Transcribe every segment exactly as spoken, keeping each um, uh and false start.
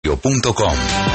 punto com.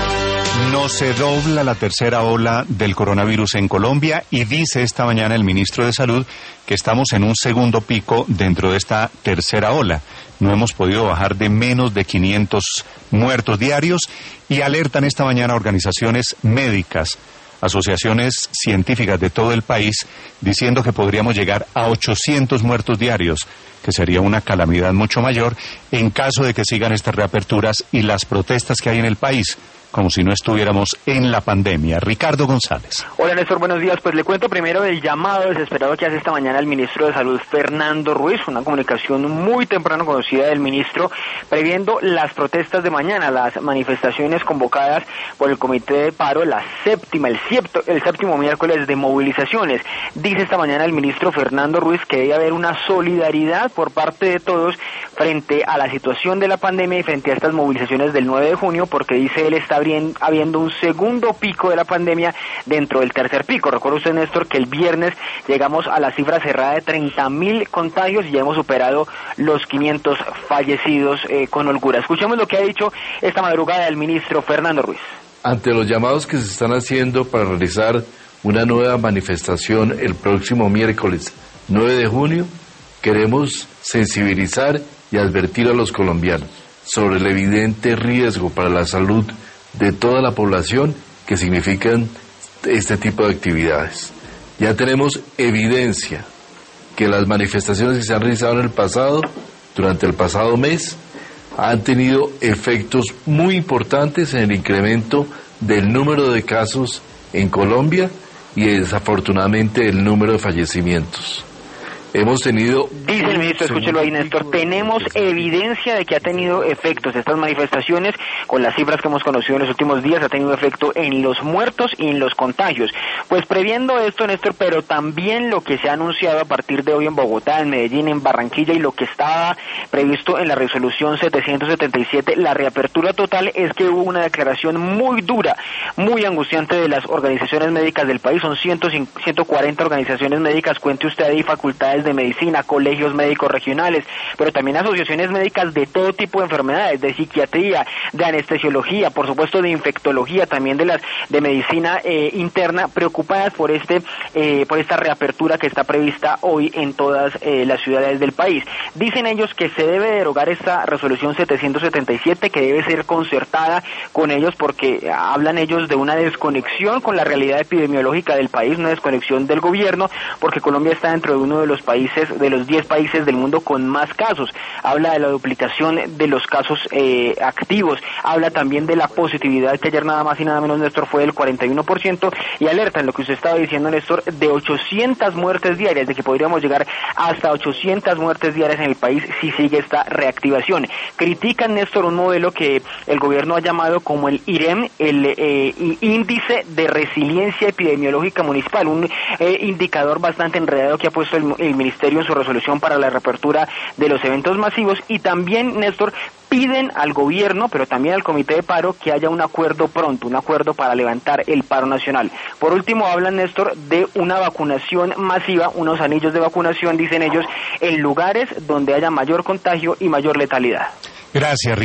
No se dobla la tercera ola del coronavirus en Colombia y dice esta mañana el ministro de Salud que estamos en un segundo pico dentro de esta tercera ola. No hemos podido bajar de menos de quinientos muertos diarios y alertan esta mañana organizaciones médicas, asociaciones científicas de todo el país, diciendo que podríamos llegar a ochocientos muertos diarios, que sería una calamidad mucho mayor en caso de que sigan estas reaperturas y las protestas que hay en el país, como si no estuviéramos en la pandemia. Ricardo González. Hola Néstor, buenos días. Pues le cuento primero del llamado desesperado que hace esta mañana el ministro de Salud, Fernando Ruiz, una comunicación muy temprano conocida del ministro, previendo las protestas de mañana, las manifestaciones convocadas por el Comité de Paro, la séptima, el, siepto, el séptimo miércoles de movilizaciones. Dice esta mañana el ministro Fernando Ruiz que debe haber una solidaridad por parte de todos frente a la situación de la pandemia y frente a estas movilizaciones del nueve de junio, porque dice él está habiendo un segundo pico de la pandemia dentro del tercer pico. Recuerda usted, Néstor, que el viernes llegamos a la cifra cerrada de treinta mil contagios y ya hemos superado los quinientos fallecidos eh, con holgura. Escuchemos lo que ha dicho esta madrugada el ministro Fernando Ruiz. Ante los llamados que se están haciendo para realizar una nueva manifestación el próximo miércoles nueve de junio, queremos sensibilizar y advertir a los colombianos sobre el evidente riesgo para la salud de toda la población que significan este tipo de actividades. Ya tenemos evidencia que las manifestaciones que se han realizado en el pasado, durante el pasado mes, han tenido efectos muy importantes en el incremento del número de casos en Colombia y desafortunadamente el número de fallecimientos. Hemos tenido... Dice el ministro, escúchelo ahí, Néstor, tenemos evidencia de que ha tenido efectos estas manifestaciones, con las cifras que hemos conocido en los últimos días, ha tenido efecto en los muertos y en los contagios. Pues previendo esto, Néstor, pero también lo que se ha anunciado a partir de hoy en Bogotá, en Medellín, en Barranquilla, y lo que estaba previsto en la resolución setecientos setenta y siete, la reapertura total, es que hubo una declaración muy dura, muy angustiante de las organizaciones médicas del país. Son ciento cuarenta organizaciones médicas, cuente usted ahí, facultades de medicina, colegios médicos regionales, pero también asociaciones médicas de todo tipo de enfermedades, de psiquiatría, de anestesiología, por supuesto de infectología, también de las de medicina eh, interna, preocupadas por este eh, por esta reapertura que está prevista hoy en todas eh, las ciudades del país. Dicen ellos que se debe derogar esta resolución setecientos setenta y siete, que debe ser concertada con ellos, porque hablan ellos de una desconexión con la realidad epidemiológica del país, una desconexión del gobierno, porque Colombia está dentro de uno de los países países, de los diez países del mundo con más casos. Habla de la duplicación de los casos eh, activos, habla también de la positividad, que ayer nada más y nada menos, Néstor, fue del cuarenta y uno por ciento, y alerta en lo que usted estaba diciendo, Néstor, de ochocientas muertes diarias, de que podríamos llegar hasta ochocientas muertes diarias en el país si sigue esta reactivación. Critican, Néstor, un modelo que el gobierno ha llamado como el IREM, el eh, Índice de Resiliencia Epidemiológica Municipal, un eh, indicador bastante enredado que ha puesto el, el Ministerio en su resolución para la reapertura de los eventos masivos. Y también, Néstor, piden al gobierno, pero también al Comité de Paro, que haya un acuerdo pronto, un acuerdo para levantar el paro nacional. Por último, hablan, Néstor, de una vacunación masiva, unos anillos de vacunación, dicen ellos, en lugares donde haya mayor contagio y mayor letalidad. Gracias, Ricardo.